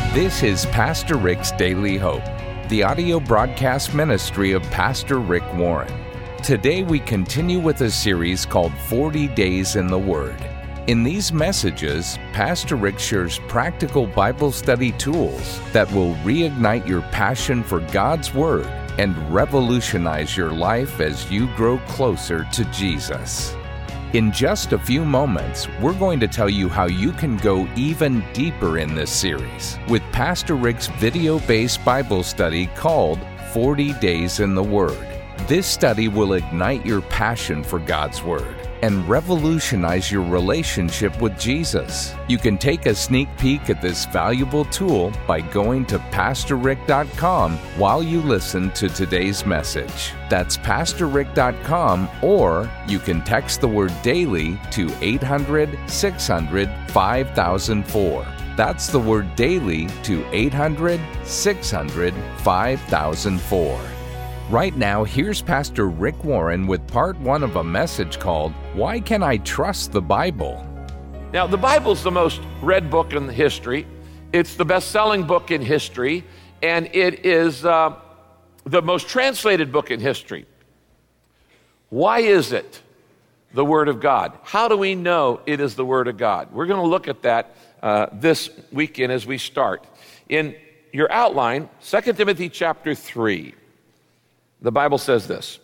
This is Pastor Rick's Daily Hope, the audio broadcast ministry of Pastor Rick Warren. Today we continue with a series called 40 Days in the Word. In these messages, Pastor Rick shares practical Bible study tools that will reignite your passion for God's Word and revolutionize your life as you grow closer to Jesus. In just a few moments, we're going to tell you how you can go even deeper in this series with Pastor Rick's video-based Bible study called 40 Days in the Word. This study will ignite your passion for God's Word and revolutionize your relationship with Jesus. You can take a sneak peek at this valuable tool by going to PastorRick.com while you listen to today's message. That's PastorRick.com, or you can text the word daily to 800-600-5004. That's the word daily to 800-600-5004. Right now, here's Pastor Rick Warren with part one of a message called, Why Can I Trust the Bible? Now, the Bible's the most read book in history. It's the best-selling book in history, and it is the most translated book in history. Why is it the Word of God? How do we know it is the Word of God? We're going to look at that this weekend as we start. In your outline, 2 Timothy chapter 3. The Bible says this: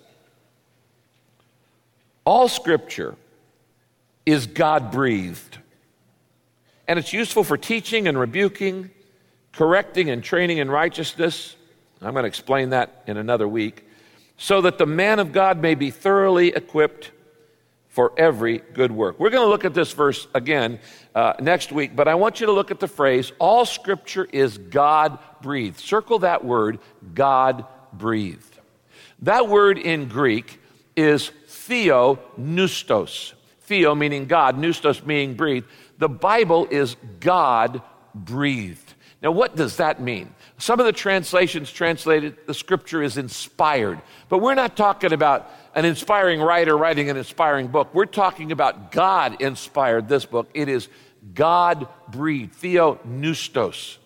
all Scripture is God-breathed, and it's useful for teaching and rebuking, correcting and training in righteousness. I'm going to explain that in another week, so that the man of God may be thoroughly equipped for every good work. We're going to look at this verse again next week, but I want you to look at the phrase, all Scripture is God-breathed. Circle that word, God-breathed. That word in Greek is theopneustos. Theo meaning God, pneustos meaning breathed. The Bible is God-breathed. Now, what does that mean? Some of the translations translated the Scripture is inspired, but we're not talking about an inspiring writer writing an inspiring book. We're talking about God inspired this book. It is God-breathed, theopneustos.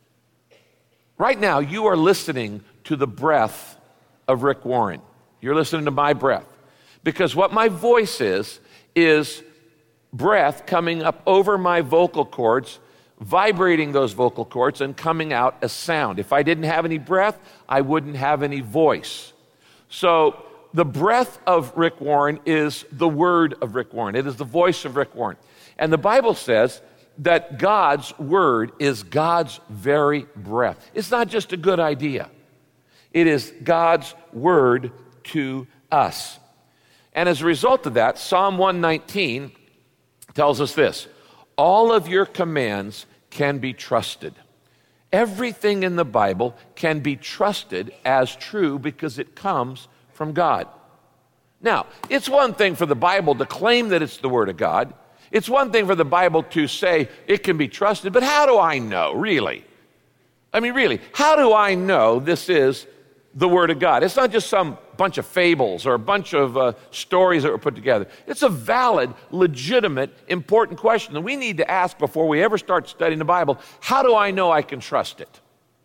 Right now, you are listening to the breath of Rick Warren. You're listening to my breath. Because what my voice is breath coming up over my vocal cords, vibrating those vocal cords and coming out as sound. If I didn't have any breath, I wouldn't have any voice. So the breath of Rick Warren is the word of Rick Warren. It is the voice of Rick Warren. And the Bible says that God's word is God's very breath. It's not just a good idea. It is God's word to us. And as a result of that, Psalm 119 tells us this: all of your commands can be trusted. Everything in the Bible can be trusted as true because it comes from God. Now, it's one thing for the Bible to claim that it's the Word of God. It's one thing for the Bible to say it can be trusted, but how do I know, really? I mean, really, how do I know this is the Word of God? It's not just some bunch of fables or a bunch of stories that were put together. It's a valid, legitimate, important question that we need to ask before we ever start studying the Bible. How do I know I can trust it?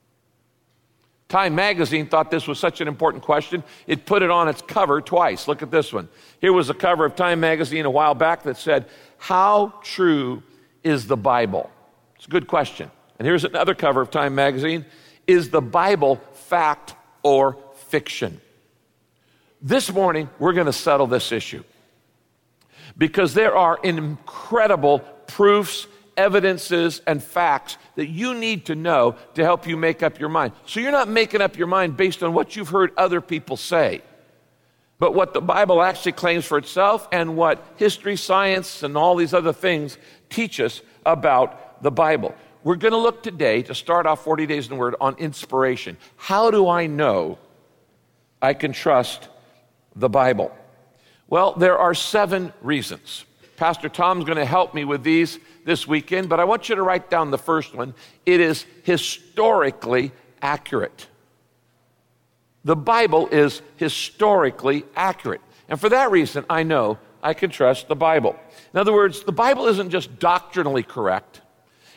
Time magazine thought this was such an important question, it put it on its cover twice. Look at this one. Here was a cover of Time magazine a while back that said, how true is the Bible? It's a good question. And here's another cover of Time magazine. Is the Bible fact or fiction? This morning, we're going to settle this issue because there are incredible proofs, evidences, and facts that you need to know to help you make up your mind. So you're not making up your mind based on what you've heard other people say, but what the Bible actually claims for itself and what history, science, and all these other things teach us about the Bible. We're going to look today, to start off 40 Days in the Word, on inspiration. How do I know I can trust the Bible? Well, there are 7 reasons. Pastor Tom's going to help me with these this weekend, but I want you to write down the first one. It is historically accurate. The Bible is historically accurate. And for that reason, I know I can trust the Bible. In other words, the Bible isn't just doctrinally correct.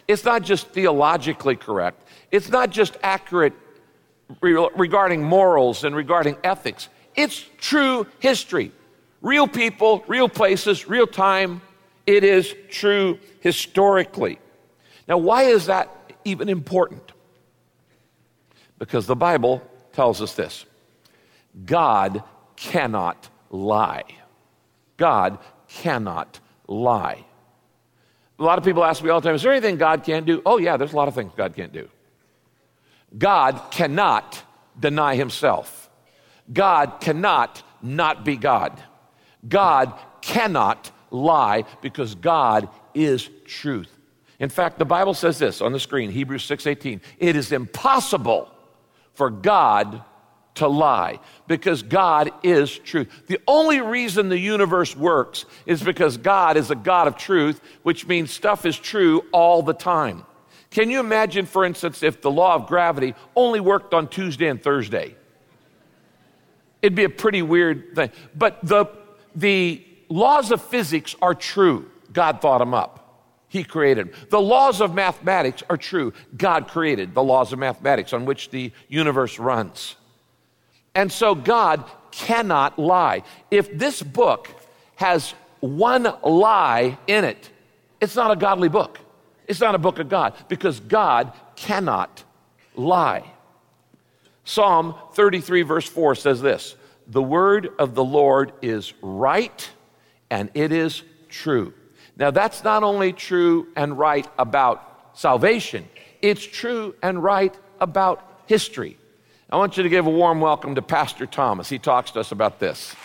It's not just theologically correct. It's not just accurate regarding morals and regarding ethics. It's true history. Real people, real places, real time. It is true historically. Now, why is that even important? Because the Bible tells us this: God cannot lie. God cannot lie. A lot of people ask me all the time, is there anything God can't do? Oh yeah, there's a lot of things God can't do. God cannot deny himself. God cannot not be God. God cannot lie because God is truth. In fact, the Bible says this on the screen, Hebrews 6:18. It is impossible for God to lie because God is truth. The only reason the universe works is because God is a God of truth, which means stuff is true all the time. Can you imagine, for instance, if the law of gravity only worked on Tuesday and Thursday? It'd be a pretty weird thing. But the laws of physics are true. God thought them up. He created them. The laws of mathematics are true. God created the laws of mathematics on which the universe runs. And so God cannot lie. If this book has one lie in it, it's not a godly book. It's not a book of God because God cannot lie. Psalm 33 verse 4 says this: the word of the Lord is right and it is true. Now that's not only true and right about salvation, it's true and right about history. I want you to give a warm welcome to Pastor Thomas. He talks to us about this.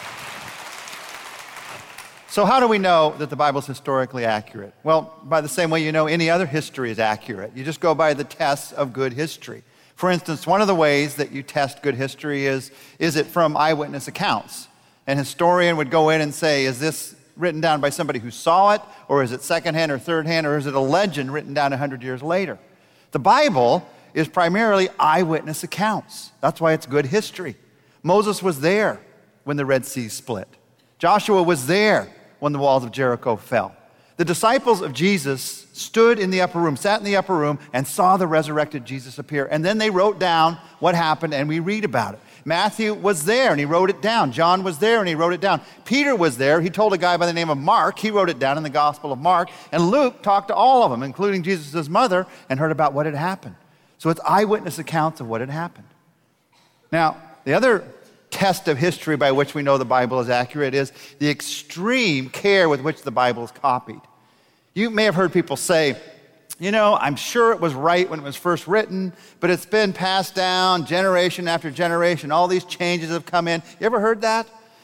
So how do we know that the Bible is historically accurate? Well, by the same way you know any other history is accurate. You just go by the tests of good history. For instance, one of the ways that you test good history is it from eyewitness accounts? An historian would go in and say, is this written down by somebody who saw it, or is it secondhand or thirdhand, or is it a legend written down 100 years later? The Bible is primarily eyewitness accounts. That's why it's good history. Moses was there when the Red Sea split. Joshua was there when the walls of Jericho fell. The disciples of Jesus stood in the upper room, sat in the upper room, and saw the resurrected Jesus appear. And then they wrote down what happened, and we read about it. Matthew was there, and he wrote it down. John was there, and he wrote it down. Peter was there. He told a guy by the name of Mark. He wrote it down in the Gospel of Mark. And Luke talked to all of them, including Jesus' mother, and heard about what had happened. So it's eyewitness accounts of what had happened. Now, the other test of history by which we know the Bible is accurate is the extreme care with which the Bible is copied. You may have heard people say, you know, I'm sure it was right when it was first written, but it's been passed down generation after generation. All these changes have come in. You ever heard that?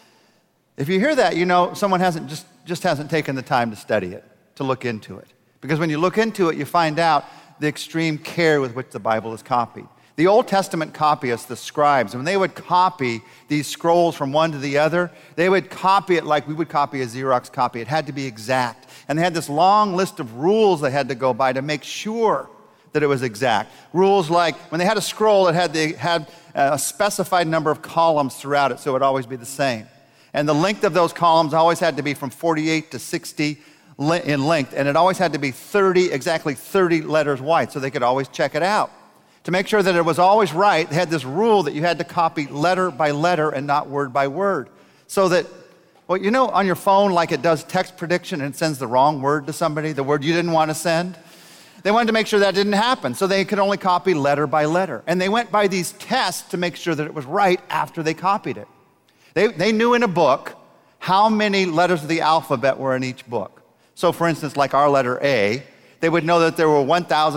If you hear that, you know someone just hasn't taken the time to study it, to look into it. Because when you look into it, you find out the extreme care with which the Bible is copied. The Old Testament copyists, the scribes, when they would copy these scrolls from one to the other, they would copy it like we would copy a Xerox copy. It had to be exact. And they had this long list of rules they had to go by to make sure that it was exact. Rules like when they had a scroll, it had a specified number of columns throughout it, so it would always be the same. And the length of those columns always had to be from 48 to 60 in length, and it always had to be exactly 30 letters wide, so they could always check it out. To make sure that it was always right, they had this rule that you had to copy letter by letter and not word by word. So that, well, you know on your phone, like it does text prediction and it sends the wrong word to somebody, the word you didn't want to send? They wanted to make sure that didn't happen, so they could only copy letter by letter. And they went by these tests to make sure that it was right after they copied it. They knew in a book how many letters of the alphabet were in each book. So for instance, like our letter A, they would know that there were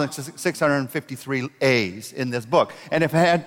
1,653 A's in this book. And if it had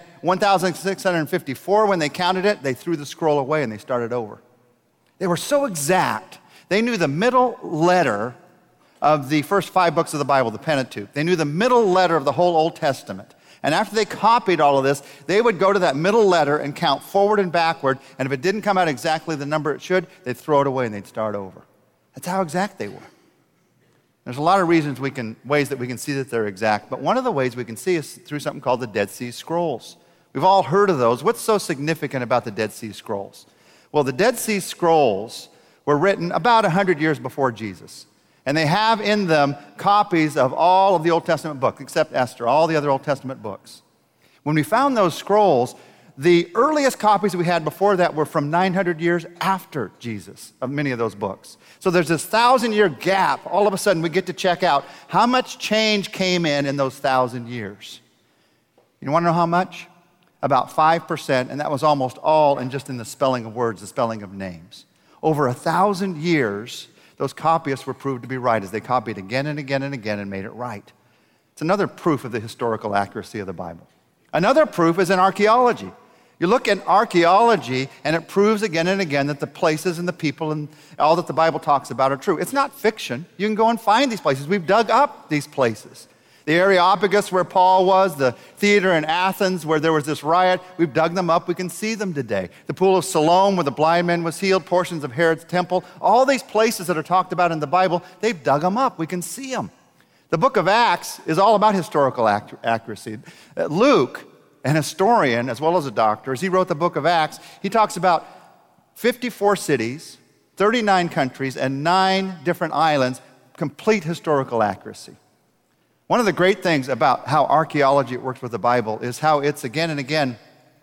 1,654 when they counted it, they threw the scroll away and they started over. They were so exact. They knew the middle letter of the first 5 books of the Bible, the Pentateuch. They knew the middle letter of the whole Old Testament. And after they copied all of this, they would go to that middle letter and count forward and backward. And if it didn't come out exactly the number it should, they'd throw it away and they'd start over. That's how exact they were. There's a lot of ways that we can see that they're exact, but one of the ways we can see is through something called the Dead Sea Scrolls. We've all heard of those. What's so significant about the Dead Sea Scrolls? Well, the Dead Sea Scrolls were written about 100 years before Jesus. And they have in them copies of all of the Old Testament books, except Esther, all the other Old Testament books. When we found those scrolls, the earliest copies we had before that were from 900 years after Jesus, of many of those books. So there's this 1,000-year gap. All of a sudden, we get to check out how much change came in those 1,000 years. You want to know how much? About 5%, and that was almost all in the spelling of words, the spelling of names. Over 1,000 years, those copyists were proved to be right as they copied again and again and again and made it right. It's another proof of the historical accuracy of the Bible. Another proof is in archaeology. You look at archaeology, and it proves again and again that the places and the people and all that the Bible talks about are true. It's not fiction. You can go and find these places. We've dug up these places. The Areopagus where Paul was, the theater in Athens where there was this riot, we've dug them up. We can see them today. The pool of Siloam where the blind man was healed, portions of Herod's temple, all these places that are talked about in the Bible, they've dug them up. We can see them. The book of Acts is all about historical accuracy. Luke, an historian as well as a doctor, as he wrote the book of Acts, he talks about 54 cities, 39 countries, and 9 different islands, complete historical accuracy. One of the great things about how archaeology works with the Bible is how it's again and again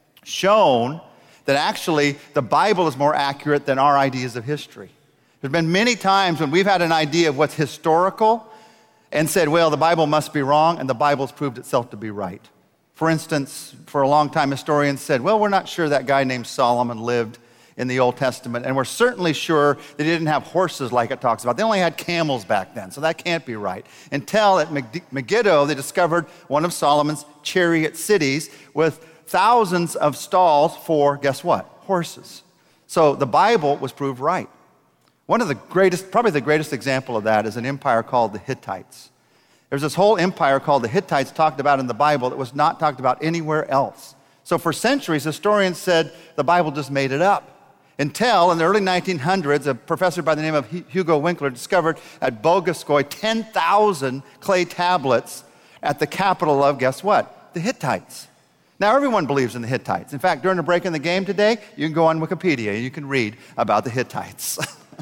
shown that actually the Bible is more accurate than our ideas of history. There's been many times when we've had an idea of what's historical and said, well, the Bible must be wrong, and the Bible's proved itself to be right. For instance, for a long time, historians said, well, we're not sure that guy named Solomon lived in the Old Testament, and we're certainly sure that he didn't have horses like it talks about. They only had camels back then, so that can't be right. Until at Megiddo, they discovered one of Solomon's chariot cities with thousands of stalls for, guess what? Horses. So the Bible was proved right. One of the greatest, probably the greatest example of that is an empire called the Hittites. There's this whole empire called the Hittites talked about in the Bible that was not talked about anywhere else. So for centuries, historians said the Bible just made it up. Until in the early 1900s, a professor by the name of Hugo Winkler discovered at Bogoskoy 10,000 clay tablets at the capital of, guess what? The Hittites. Now, everyone believes in the Hittites. In fact, during the break in the game today, you can go on Wikipedia and you can read about the Hittites.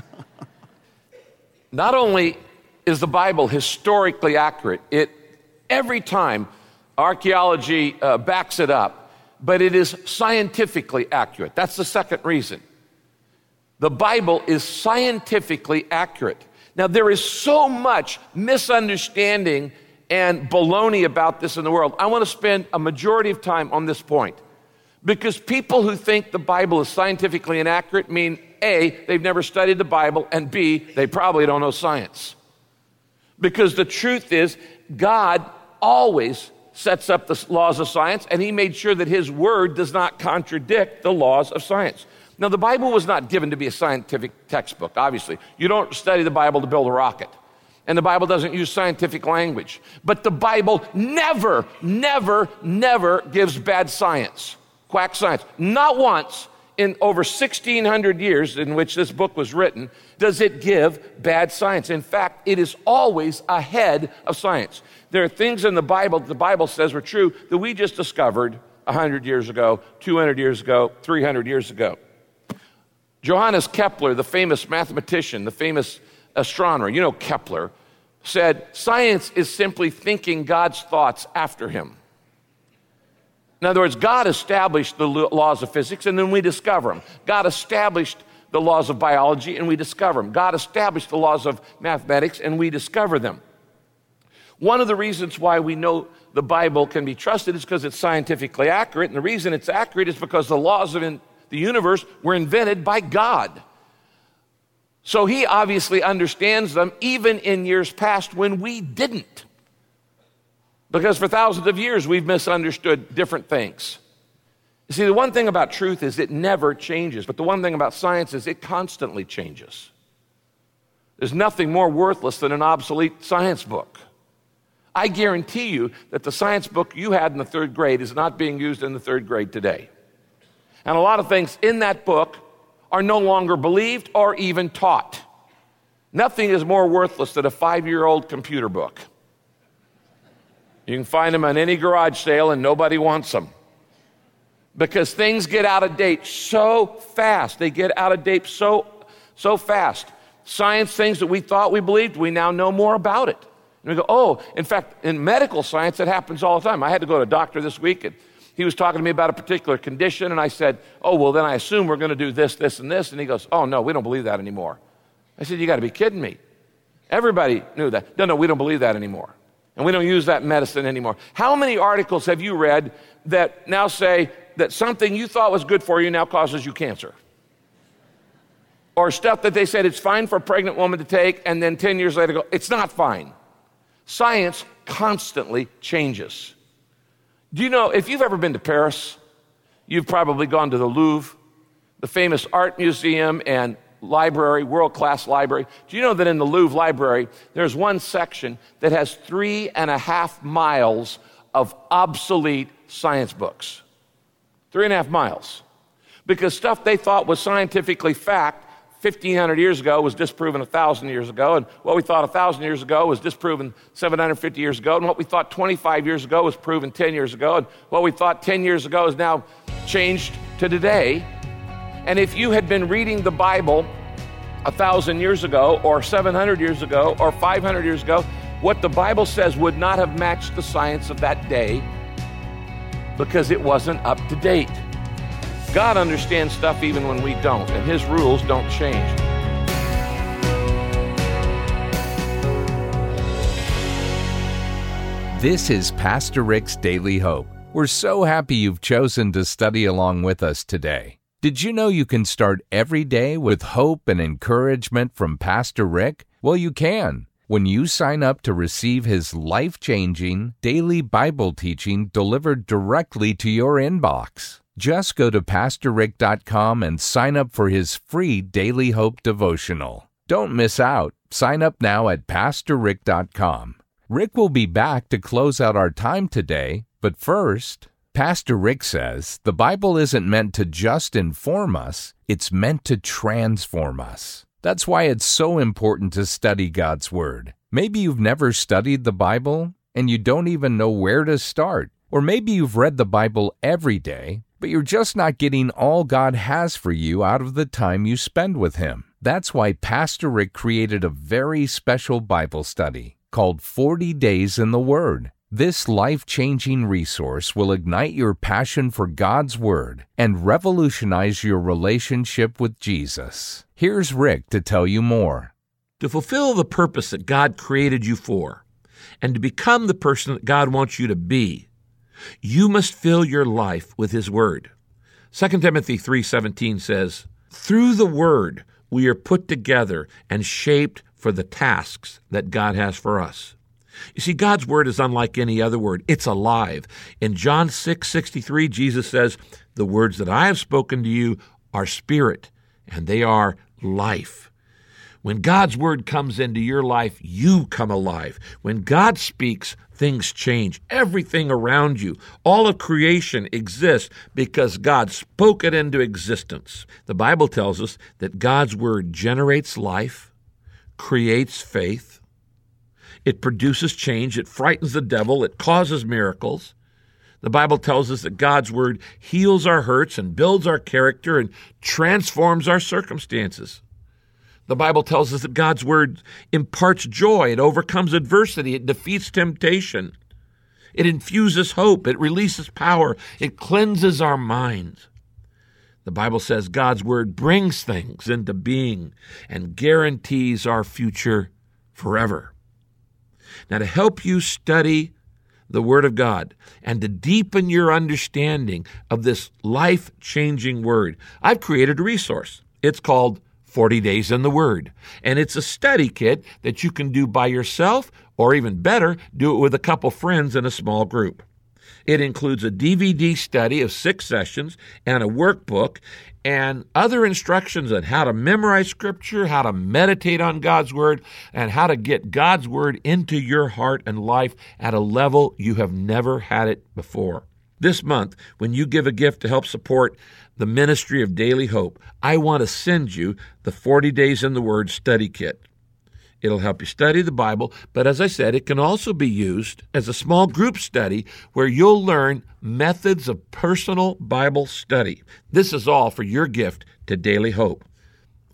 Not only is the Bible historically accurate, every time archaeology backs it up, but it is scientifically accurate. That's the second reason. The Bible is scientifically accurate. Now, there is so much misunderstanding and baloney about this in the world. I want to spend a majority of time on this point because people who think the Bible is scientifically inaccurate mean A, they've never studied the Bible, and B, they probably don't know science. Because the truth is, God always sets up the laws of science, and he made sure that his word does not contradict the laws of science. Now, the Bible was not given to be a scientific textbook, obviously. You don't study the Bible to build a rocket. And the Bible doesn't use scientific language. But the Bible never, never, never gives bad science, quack science. Not once in over 1,600 years in which this book was written does it give bad science. In fact, it is always ahead of science. There are things in the Bible says were true that we just discovered 100 years ago, 200 years ago, 300 years ago. Johannes Kepler, the famous mathematician, the famous astronomer, you know Kepler, said, science is simply thinking God's thoughts after him. In other words, God established the laws of physics and then we discover them. God established the laws of biology and we discover them. God established the laws of mathematics and we discover them. One of the reasons why we know the Bible can be trusted is because it's scientifically accurate, and the reason it's accurate is because the laws of the universe were invented by God. So he obviously understands them even in years past when we didn't. Because for thousands of years we've misunderstood different things. You see, the one thing about truth is it never changes, but the one thing about science is it constantly changes. There's nothing more worthless than an obsolete science book. I guarantee you that the science book you had in the third grade is not being used in the third grade today. And a lot of things in that book are no longer believed or even taught. Nothing is more worthless than a 5-year-old computer book. You can find them on any garage sale and nobody wants them. Because things get out of date so fast. They get out of date so fast. Science, things that we thought we believed, we now know more about it. And we go, oh, in fact, in medical science, it happens all the time. I had to go to a doctor this week, and he was talking to me about a particular condition, and I said, oh, well, then I assume we're going to do this, this, and this. And he goes, oh, no, we don't believe that anymore. I said, you got to be kidding me. Everybody knew that. No, we don't believe that anymore. And we don't use that in medicine anymore. How many articles have you read that now say that something you thought was good for you now causes you cancer? Or stuff that they said it's fine for a pregnant woman to take, and then 10 years later go, it's not fine. Science constantly changes. Do you know, if you've ever been to Paris, you've probably gone to the Louvre, the famous art museum and library, world-class library. Do you know that in the Louvre library, there's one section that has 3.5 miles of obsolete science books? 3.5 miles. Because stuff they thought was scientifically fact 1,500 years ago was disproven 1,000 years ago, and what we thought 1,000 years ago was disproven 750 years ago, and what we thought 25 years ago was proven 10 years ago, and what we thought 10 years ago is now changed to today. And if you had been reading the Bible 1,000 years ago, or 700 years ago, or 500 years ago, what the Bible says would not have matched the science of that day because it wasn't up to date. God understands stuff even when we don't, and His rules don't change. This is Pastor Rick's Daily Hope. We're so happy you've chosen to study along with us today. Did you know you can start every day with hope and encouragement from Pastor Rick? Well, you can when you sign up to receive his life-changing daily Bible teaching delivered directly to your inbox. Just go to PastorRick.com and sign up for his free Daily Hope devotional. Don't miss out. Sign up now at PastorRick.com. Rick will be back to close out our time today, but first, Pastor Rick says the Bible isn't meant to just inform us, it's meant to transform us. That's why it's so important to study God's Word. Maybe you've never studied the Bible, and you don't even know where to start. Or maybe you've read the Bible every day, but you're just not getting all God has for you out of the time you spend with Him. That's why Pastor Rick created a very special Bible study called 40 Days in the Word. This life-changing resource will ignite your passion for God's Word and revolutionize your relationship with Jesus. Here's Rick to tell you more. To fulfill the purpose that God created you for, and to become the person that God wants you to be, you must fill your life with His Word. 2 Timothy 3:17 says, "Through the Word we are put together and shaped for the tasks that God has for us." You see, God's Word is unlike any other word. It's alive. In John 6:63, Jesus says, "The words that I have spoken to you are spirit, and they are life." When God's Word comes into your life, you come alive. When God speaks, things change. Everything around you, all of creation exists because God spoke it into existence. The Bible tells us that God's Word generates life, creates faith, it produces change, it frightens the devil, it causes miracles. The Bible tells us that God's Word heals our hurts and builds our character and transforms our circumstances. The Bible tells us that God's Word imparts joy, it overcomes adversity, it defeats temptation, it infuses hope, it releases power, it cleanses our minds. The Bible says God's Word brings things into being and guarantees our future forever. Now, to help you study the Word of God and to deepen your understanding of this life-changing Word, I've created a resource. It's called 40 Days in the Word, and it's a study kit that you can do by yourself, or even better, do it with a couple friends in a small group. It includes a DVD study of 6 sessions and a workbook and other instructions on how to memorize Scripture, how to meditate on God's Word, and how to get God's Word into your heart and life at a level you have never had it before. This month, when you give a gift to help support the ministry of Daily Hope, I want to send you the 40 Days in the Word study kit. It'll help you study the Bible, but as I said, it can also be used as a small group study where you'll learn methods of personal Bible study. This is all for your gift to Daily Hope.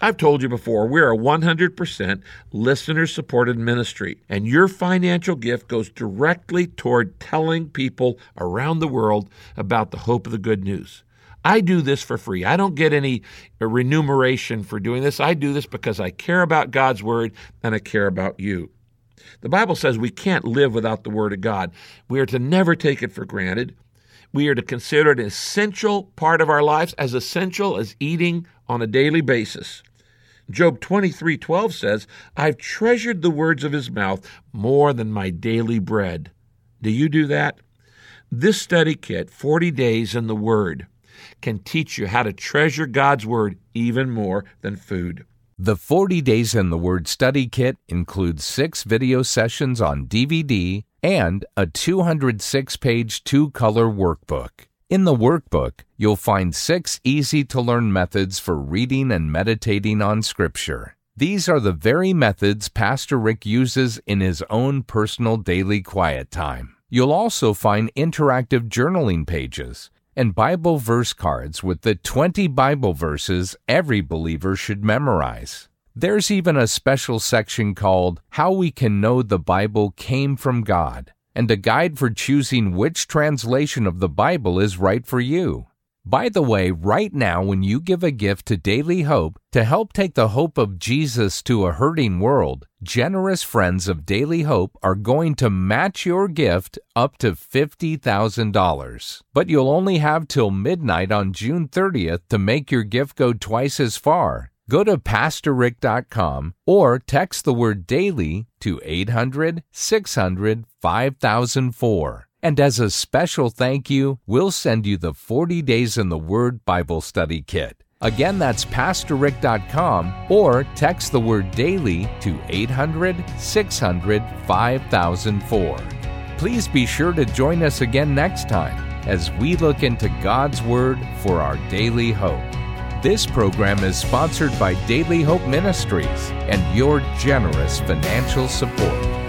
I've told you before, we're a 100% listener-supported ministry, and your financial gift goes directly toward telling people around the world about the hope of the good news. I do this for free. I don't get any remuneration for doing this. I do this because I care about God's Word and I care about you. The Bible says we can't live without the Word of God. We are to never take it for granted. We are to consider it an essential part of our lives, as essential as eating on a daily basis. Job 23:12 says, I've treasured the words of his mouth more than my daily bread. Do you do that? This study kit, 40 Days in the Word, can teach you how to treasure God's Word even more than food. The 40 Days in the Word study kit includes 6 video sessions on DVD and a 206-page 2-color workbook. In the workbook, you'll find 6 easy-to-learn methods for reading and meditating on Scripture. These are the very methods Pastor Rick uses in his own personal daily quiet time. You'll also find interactive journaling pages and Bible verse cards with the 20 Bible verses every believer should memorize. There's even a special section called How We Can Know the Bible Came from God, and a guide for choosing which translation of the Bible is right for you. By the way, right now when you give a gift to Daily Hope to help take the hope of Jesus to a hurting world, generous friends of Daily Hope are going to match your gift up to $50,000. But you'll only have till midnight on June 30th to make your gift go twice as far. Go to PastorRick.com or text the word DAILY to 800-600-5004. And as a special thank you, we'll send you the 40 Days in the Word Bible Study Kit. Again, that's PastorRick.com or text the word DAILY to 800-600-5004. Please be sure to join us again next time as we look into God's Word for our daily hope. This program is sponsored by Daily Hope Ministries and your generous financial support.